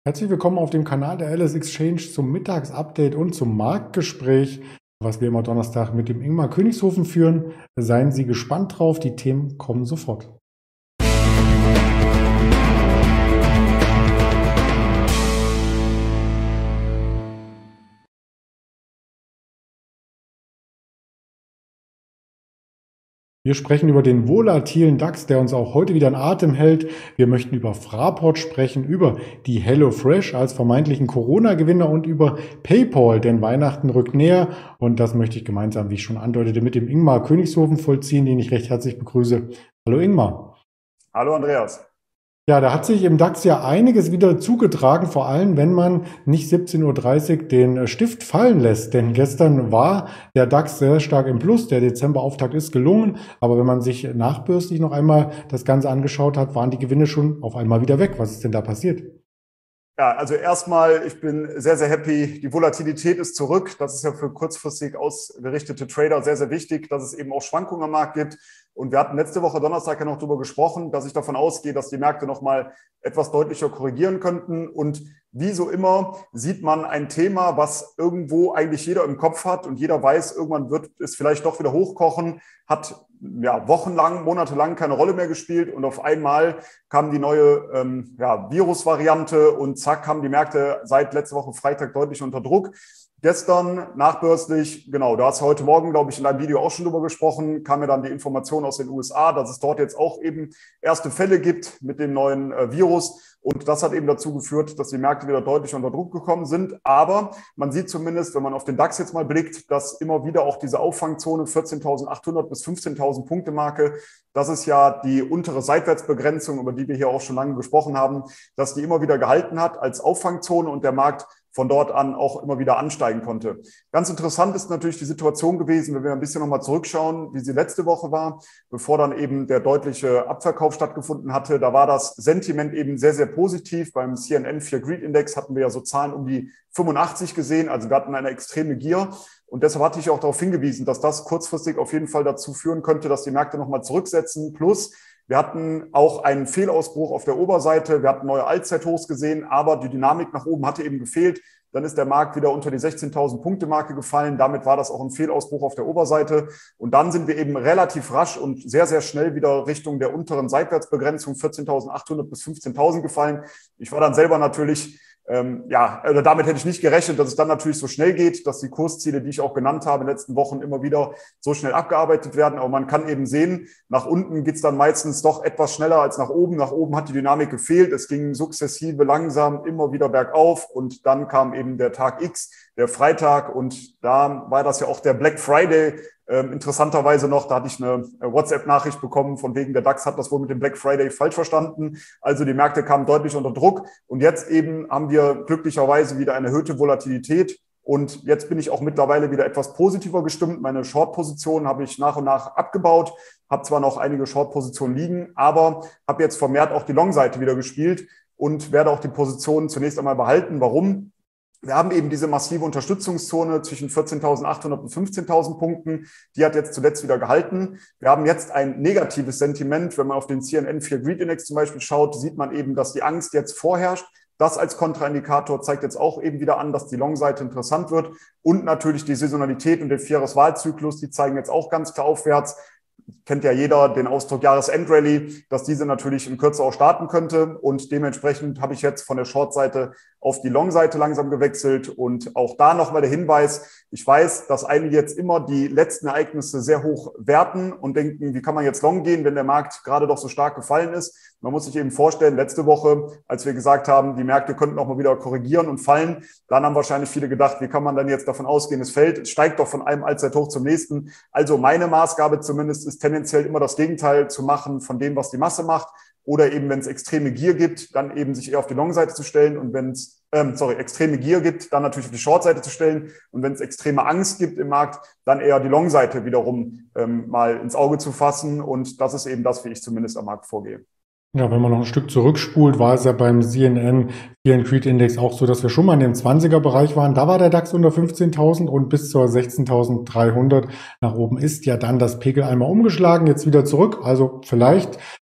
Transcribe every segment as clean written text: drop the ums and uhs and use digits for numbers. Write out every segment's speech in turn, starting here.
Herzlich willkommen auf dem Kanal der LS Exchange zum Mittagsupdate und zum Marktgespräch, was wir immer Donnerstag mit dem Ingmar Königshofen führen. Seien Sie gespannt drauf, die Themen kommen sofort. Wir sprechen über den volatilen DAX, der uns auch heute wieder in Atem hält. Wir möchten über Fraport sprechen, über die HelloFresh als vermeintlichen Corona-Gewinner und über PayPal, denn Weihnachten rückt näher. Und das möchte ich gemeinsam, wie ich schon andeutete, mit dem Ingmar Königshofen vollziehen, den ich recht herzlich begrüße. Hallo Ingmar. Hallo Andreas. Ja, da hat sich im DAX ja einiges wieder zugetragen, vor allem wenn man nicht 17:30 Uhr den Stift fallen lässt. Denn gestern war der DAX sehr stark im Plus, der Dezemberauftakt ist gelungen. Aber wenn man sich nachbörslich noch einmal das Ganze angeschaut hat, waren die Gewinne schon auf einmal wieder weg. Was ist denn da passiert? Ja, also erstmal, ich bin sehr, sehr happy. Die Volatilität ist zurück. Das ist ja für kurzfristig ausgerichtete Trader sehr, sehr wichtig, dass es eben auch Schwankungen am Markt gibt. Und wir hatten letzte Woche Donnerstag ja noch darüber gesprochen, dass ich davon ausgehe, dass die Märkte nochmal etwas deutlicher korrigieren könnten. Und wie so immer sieht man ein Thema, was irgendwo eigentlich jeder im Kopf hat und jeder weiß, irgendwann wird es vielleicht doch wieder hochkochen, hat ja wochenlang, monatelang keine Rolle mehr gespielt und auf einmal kam die neue Virusvariante und zack, haben die Märkte seit letzter Woche Freitag deutlich unter Druck. Gestern nachbörslich, genau, da hast du heute Morgen, glaube ich, in deinem Video auch schon drüber gesprochen, kam mir dann die Information aus den USA, dass es dort jetzt auch eben erste Fälle gibt mit dem neuen Virus. Und das hat eben dazu geführt, dass die Märkte wieder deutlich unter Druck gekommen sind. Aber man sieht zumindest, wenn man auf den DAX jetzt mal blickt, dass immer wieder auch diese Auffangzone 14.800 bis 15.000 Punkte Marke, das ist ja die untere Seitwärtsbegrenzung, über die wir hier auch schon lange gesprochen haben, dass die immer wieder gehalten hat als Auffangzone und der Markt von dort an auch immer wieder ansteigen konnte. Ganz interessant ist natürlich die Situation gewesen, wenn wir ein bisschen nochmal zurückschauen, wie sie letzte Woche war, bevor dann eben der deutliche Abverkauf stattgefunden hatte. Da war das Sentiment eben sehr, sehr positiv. Beim CNN Fear Greed Index hatten wir ja so Zahlen um die 85 gesehen. Also wir hatten eine extreme Gier. Und deshalb hatte ich auch darauf hingewiesen, dass das kurzfristig auf jeden Fall dazu führen könnte, dass die Märkte nochmal zurücksetzen. Plus, wir hatten auch einen Fehlausbruch auf der Oberseite. Wir hatten neue Allzeithochs gesehen, aber die Dynamik nach oben hatte eben gefehlt. Dann ist der Markt wieder unter die 16.000 Punkte Marke gefallen. Damit war das auch ein Fehlausbruch auf der Oberseite. Und dann sind wir eben relativ rasch und sehr, sehr schnell wieder Richtung der unteren Seitwärtsbegrenzung 14.800 bis 15.000 gefallen. Ich war dann selber natürlich damit hätte ich nicht gerechnet, dass es dann natürlich so schnell geht, dass die Kursziele, die ich auch genannt habe in den letzten Wochen, immer wieder so schnell abgearbeitet werden. Aber man kann eben sehen, nach unten geht es dann meistens doch etwas schneller als nach oben. Nach oben hat die Dynamik gefehlt. Es ging sukzessive langsam immer wieder bergauf und dann kam eben der Tag X, der Freitag, und da war das ja auch der Black Friday. Interessanterweise noch, da hatte ich eine WhatsApp-Nachricht bekommen, von wegen der DAX hat das wohl mit dem Black Friday falsch verstanden. Also die Märkte kamen deutlich unter Druck und jetzt eben haben wir glücklicherweise wieder eine erhöhte Volatilität. Und jetzt bin ich auch mittlerweile wieder etwas positiver gestimmt. Meine Short-Positionen habe ich nach und nach abgebaut, habe zwar noch einige Short-Positionen liegen, aber habe jetzt vermehrt auch die Long-Seite wieder gespielt und werde auch die Positionen zunächst einmal behalten. Warum? Wir haben eben diese massive Unterstützungszone zwischen 14.800 und 15.000 Punkten. Die hat jetzt zuletzt wieder gehalten. Wir haben jetzt ein negatives Sentiment. Wenn man auf den CNN Fear Greed Index zum Beispiel schaut, sieht man eben, dass die Angst jetzt vorherrscht. Das als Kontraindikator zeigt jetzt auch eben wieder an, dass die Long-Seite interessant wird. Und natürlich die Saisonalität und der Vierjahreswahlzyklus, die zeigen jetzt auch ganz klar aufwärts. Kennt ja jeder den Ausdruck Jahresendrallye, dass diese natürlich in Kürze auch starten könnte. Und dementsprechend habe ich jetzt von der Short-Seite auf die Long-Seite langsam gewechselt. Und auch da nochmal der Hinweis, ich weiß, dass einige jetzt immer die letzten Ereignisse sehr hoch werten und denken, wie kann man jetzt long gehen, wenn der Markt gerade doch so stark gefallen ist. Man muss sich eben vorstellen, letzte Woche, als wir gesagt haben, die Märkte könnten auch mal wieder korrigieren und fallen, dann haben wahrscheinlich viele gedacht, wie kann man dann jetzt davon ausgehen, es fällt, es steigt doch von einem Allzeithoch zum nächsten. Also meine Maßgabe zumindest ist tendenziell immer das Gegenteil zu machen von dem, was die Masse macht. Oder eben, wenn es extreme Gier gibt, dann eben sich eher auf die Long-Seite zu stellen. Und wenn es extreme Gier gibt, dann natürlich auf die Short-Seite zu stellen. Und wenn es extreme Angst gibt im Markt, dann eher die Long-Seite wiederum mal ins Auge zu fassen. Und das ist eben das, wie ich zumindest am Markt vorgehe. Ja, wenn man noch ein Stück zurückspult, war es ja beim CNN Fear Greed Index auch so, dass wir schon mal in dem 20er-Bereich waren. Da war der DAX unter 15.000 und bis zur 16.300 nach oben ist ja dann das Pegel einmal umgeschlagen, jetzt wieder zurück. Also vielleicht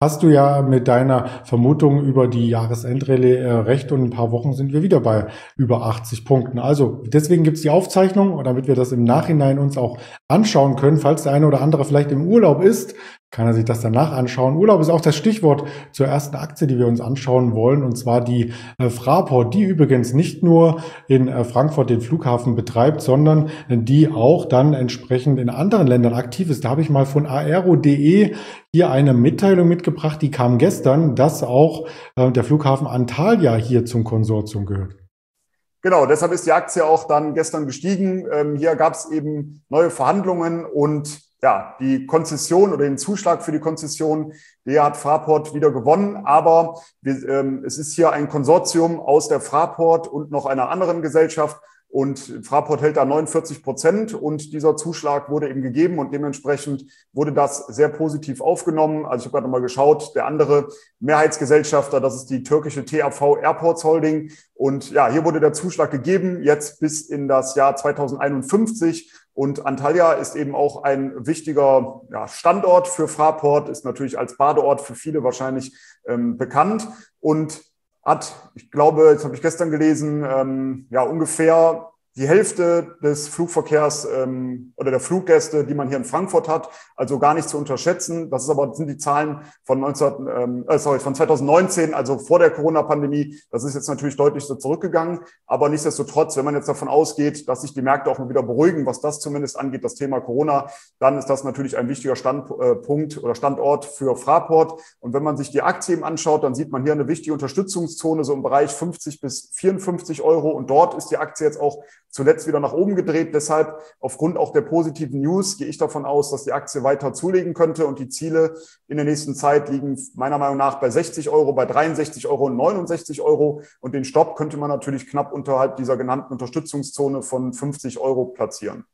hast du ja mit deiner Vermutung über die Jahresendrallye recht und in ein paar Wochen sind wir wieder bei über 80 Punkten. Also deswegen gibt's die Aufzeichnung, damit wir das im Nachhinein uns auch anschauen können. Falls der eine oder andere vielleicht im Urlaub ist, kann er sich das danach anschauen. Urlaub ist auch das Stichwort zur ersten Aktie, die wir uns anschauen wollen, und zwar die Fraport, die übrigens nicht nur in Frankfurt den Flughafen betreibt, sondern die auch dann entsprechend in anderen Ländern aktiv ist. Da habe ich mal von aero.de hier eine Mitteilung mitgebracht, die kam gestern, dass auch der Flughafen Antalya hier zum Konsortium gehört. Genau, deshalb ist die Aktie auch dann gestern gestiegen. Hier gab es eben neue Verhandlungen und ja, die Konzession oder den Zuschlag für die Konzession, der hat Fraport wieder gewonnen. Aber es ist hier ein Konsortium aus der Fraport und noch einer anderen Gesellschaft. Und Fraport hält da 49% und dieser Zuschlag wurde eben gegeben und dementsprechend wurde das sehr positiv aufgenommen. Also ich habe gerade nochmal geschaut, der andere Mehrheitsgesellschafter, das ist die türkische TAV Airports Holding. Und ja, hier wurde der Zuschlag gegeben, jetzt bis in das Jahr 2051. Und Antalya ist eben auch ein wichtiger Standort für Fraport, ist natürlich als Badeort für viele wahrscheinlich bekannt und hat, ich glaube, jetzt habe ich gestern gelesen, ungefähr die Hälfte des Flugverkehrs oder der Fluggäste, die man hier in Frankfurt hat, also gar nicht zu unterschätzen. Das sind die Zahlen von 2019, also vor der Corona-Pandemie. Das ist jetzt natürlich deutlich so zurückgegangen, aber nichtsdestotrotz, wenn man jetzt davon ausgeht, dass sich die Märkte auch mal wieder beruhigen, was das zumindest angeht, das Thema Corona, dann ist das natürlich ein wichtiger Standpunkt oder Standort für Fraport. Und wenn man sich die Aktie eben anschaut, dann sieht man hier eine wichtige Unterstützungszone, so im Bereich 50 bis 54 Euro. Und dort ist die Aktie jetzt auch zuletzt wieder nach oben gedreht. Deshalb aufgrund auch der positiven News gehe ich davon aus, dass die Aktie weiter zulegen könnte und die Ziele in der nächsten Zeit liegen meiner Meinung nach bei 60 Euro, bei 63 Euro und 69 Euro. Und den Stopp könnte man natürlich knapp unterhalb dieser genannten Unterstützungszone von 50 Euro platzieren.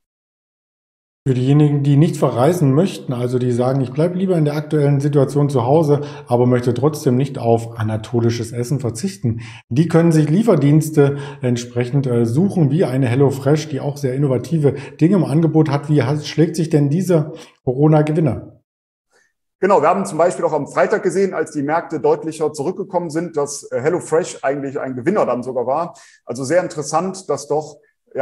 Für diejenigen, die nicht verreisen möchten, also die sagen, ich bleibe lieber in der aktuellen Situation zu Hause, aber möchte trotzdem nicht auf anatolisches Essen verzichten, die können sich Lieferdienste entsprechend suchen, wie eine HelloFresh, die auch sehr innovative Dinge im Angebot hat. Wie schlägt sich denn dieser Corona-Gewinner? Genau, wir haben zum Beispiel auch am Freitag gesehen, als die Märkte deutlicher zurückgekommen sind, dass HelloFresh eigentlich ein Gewinner dann sogar war. Also sehr interessant, dass doch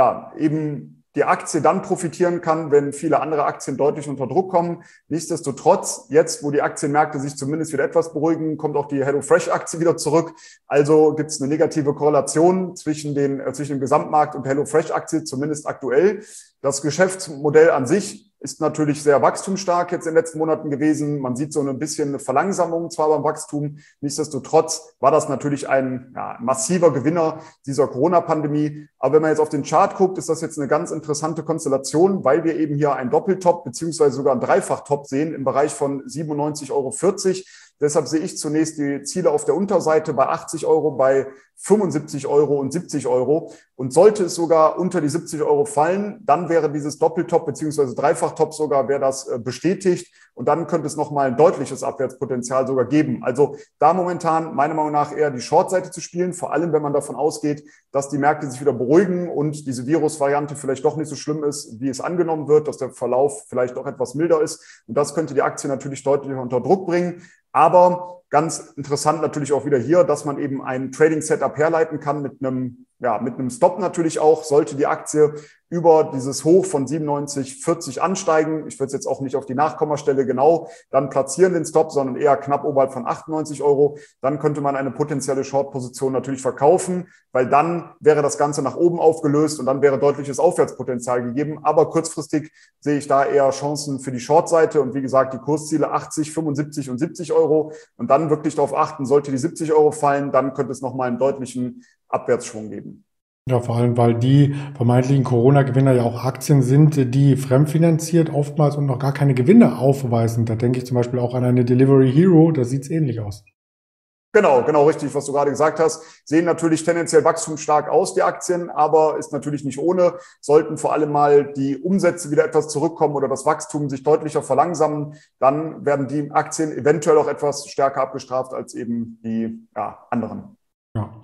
eben die Aktie dann profitieren kann, wenn viele andere Aktien deutlich unter Druck kommen. Nichtsdestotrotz, jetzt, wo die Aktienmärkte sich zumindest wieder etwas beruhigen, kommt auch die HelloFresh-Aktie wieder zurück. Also gibt es eine negative Korrelation zwischen dem Gesamtmarkt und der HelloFresh-Aktie, zumindest aktuell. Das Geschäftsmodell an sich ist natürlich sehr wachstumsstark jetzt in den letzten Monaten gewesen. Man sieht so ein bisschen eine Verlangsamung zwar beim Wachstum. Nichtsdestotrotz war das natürlich ein massiver Gewinner dieser Corona-Pandemie. Aber wenn man jetzt auf den Chart guckt, ist das jetzt eine ganz interessante Konstellation, weil wir eben hier einen Doppeltop beziehungsweise sogar einen Dreifachtop sehen im Bereich von 97,40 Euro. Deshalb sehe ich zunächst die Ziele auf der Unterseite bei 80 Euro, bei 75 Euro und 70 Euro. Und sollte es sogar unter die 70 Euro fallen, dann wäre dieses Doppeltop beziehungsweise Dreifachtop sogar, wäre das bestätigt. Und dann könnte es nochmal ein deutliches Abwärtspotenzial sogar geben. Also da momentan meiner Meinung nach eher die Shortseite zu spielen, vor allem wenn man davon ausgeht, dass die Märkte sich wieder beruhigen und diese Virusvariante vielleicht doch nicht so schlimm ist, wie es angenommen wird, dass der Verlauf vielleicht doch etwas milder ist. Und das könnte die Aktie natürlich deutlich unter Druck bringen. Aber ganz interessant natürlich auch wieder hier, dass man eben ein Trading-Setup herleiten kann mit einem Stop natürlich auch, sollte die Aktie über dieses Hoch von 97,40 ansteigen. Ich würde es jetzt auch nicht auf die Nachkommastelle genau dann platzieren, den Stop, sondern eher knapp oberhalb von 98 Euro. Dann könnte man eine potenzielle Short-Position natürlich verkaufen, weil dann wäre das Ganze nach oben aufgelöst und dann wäre deutliches Aufwärtspotenzial gegeben. Aber kurzfristig sehe ich da eher Chancen für die Short-Seite und wie gesagt, die Kursziele 80, 75 und 70 Euro. Und dann wirklich darauf achten, sollte die 70 Euro fallen, dann könnte es nochmal einen deutlichen Abwärtsschwung geben. Ja, vor allem, weil die vermeintlichen Corona-Gewinner ja auch Aktien sind, die fremdfinanziert oftmals und noch gar keine Gewinne aufweisen. Da denke ich zum Beispiel auch an eine Delivery Hero, da sieht es ähnlich aus. Genau, richtig, was du gerade gesagt hast. Sehen natürlich tendenziell wachstumsstark aus, die Aktien, aber ist natürlich nicht ohne. Sollten vor allem mal die Umsätze wieder etwas zurückkommen oder das Wachstum sich deutlicher verlangsamen, dann werden die Aktien eventuell auch etwas stärker abgestraft als eben die anderen. Ja.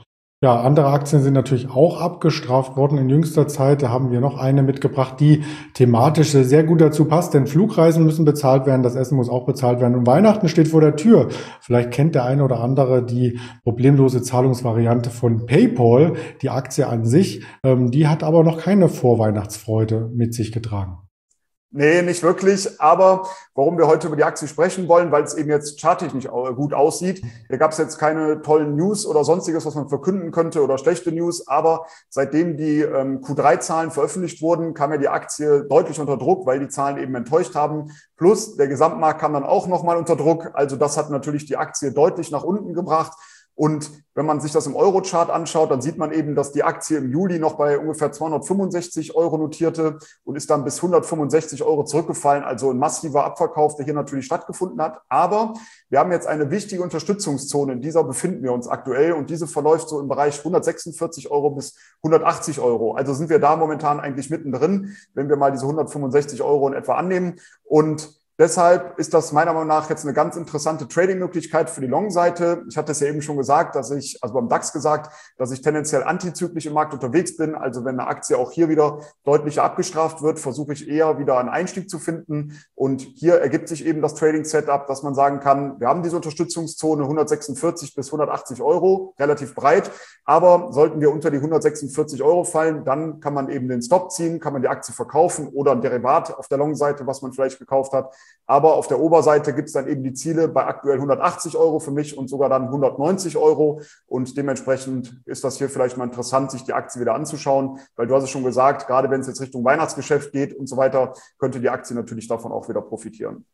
Ja, andere Aktien sind natürlich auch abgestraft worden in jüngster Zeit. Da haben wir noch eine mitgebracht, die thematisch sehr gut dazu passt, denn Flugreisen müssen bezahlt werden, das Essen muss auch bezahlt werden und Weihnachten steht vor der Tür. Vielleicht kennt der eine oder andere die problemlose Zahlungsvariante von PayPal. Die Aktie an sich, die hat aber noch keine Vorweihnachtsfreude mit sich getragen. Nee, nicht wirklich. Aber warum wir heute über die Aktie sprechen wollen, weil es eben jetzt charttechnisch gut aussieht. Hier gab es jetzt keine tollen News oder sonstiges, was man verkünden könnte oder schlechte News. Aber seitdem die Q3-Zahlen veröffentlicht wurden, kam ja die Aktie deutlich unter Druck, weil die Zahlen eben enttäuscht haben. Plus der Gesamtmarkt kam dann auch nochmal unter Druck. Also das hat natürlich die Aktie deutlich nach unten gebracht. Und wenn man sich das im Euro-Chart anschaut, dann sieht man eben, dass die Aktie im Juli noch bei ungefähr 265 Euro notierte und ist dann bis 165 Euro zurückgefallen. Also ein massiver Abverkauf, der hier natürlich stattgefunden hat. Aber wir haben jetzt eine wichtige Unterstützungszone. In dieser befinden wir uns aktuell und diese verläuft so im Bereich 146 Euro bis 180 Euro. Also sind wir da momentan eigentlich mittendrin, wenn wir mal diese 165 Euro in etwa annehmen. Und deshalb ist das meiner Meinung nach jetzt eine ganz interessante Trading-Möglichkeit für die Long-Seite. Ich hatte es ja eben schon gesagt, also beim DAX gesagt, dass ich tendenziell antizyklisch im Markt unterwegs bin. Also wenn eine Aktie auch hier wieder deutlicher abgestraft wird, versuche ich eher wieder einen Einstieg zu finden. Und hier ergibt sich eben das Trading-Setup, dass man sagen kann, wir haben diese Unterstützungszone 146 bis 180 Euro, relativ breit. Aber sollten wir unter die 146 Euro fallen, dann kann man eben den Stop ziehen, kann man die Aktie verkaufen oder ein Derivat auf der Long-Seite, was man vielleicht gekauft hat. Aber auf der Oberseite gibt es dann eben die Ziele bei aktuell 180 Euro für mich und sogar dann 190 Euro. Und dementsprechend ist das hier vielleicht mal interessant, sich die Aktie wieder anzuschauen, weil du hast es schon gesagt, gerade wenn es jetzt Richtung Weihnachtsgeschäft geht und so weiter, könnte die Aktie natürlich davon auch wieder profitieren.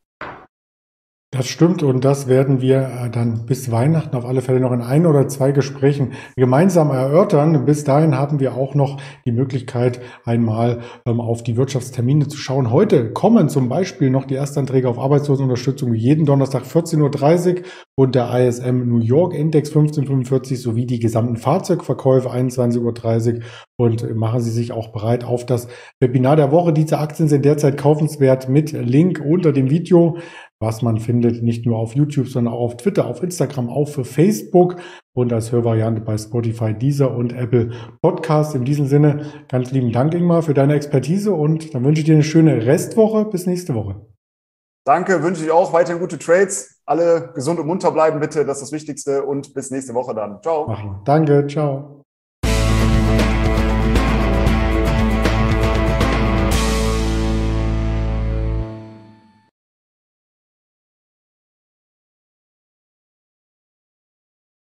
Das stimmt und das werden wir dann bis Weihnachten auf alle Fälle noch in ein oder zwei Gesprächen gemeinsam erörtern. Bis dahin haben wir auch noch die Möglichkeit, einmal auf die Wirtschaftstermine zu schauen. Heute kommen zum Beispiel noch die Erstanträge auf Arbeitslosenunterstützung wie jeden Donnerstag 14:30 Uhr und der ISM New York Index 1545 sowie die gesamten Fahrzeugverkäufe 21:30 Uhr. Und machen Sie sich auch bereit auf das Webinar der Woche. Diese Aktien sind derzeit kaufenswert mit Link unter dem Video, was man findet nicht nur auf YouTube, sondern auch auf Twitter, auf Instagram, auf Facebook und als Hörvariante bei Spotify, Deezer und Apple Podcast. In diesem Sinne ganz lieben Dank, Ingmar, für deine Expertise und dann wünsche ich dir eine schöne Restwoche. Bis nächste Woche. Danke, wünsche ich auch weiterhin gute Trades. Alle gesund und munter bleiben bitte, das ist das Wichtigste und bis nächste Woche dann. Ciao. Machen wir. Danke, ciao.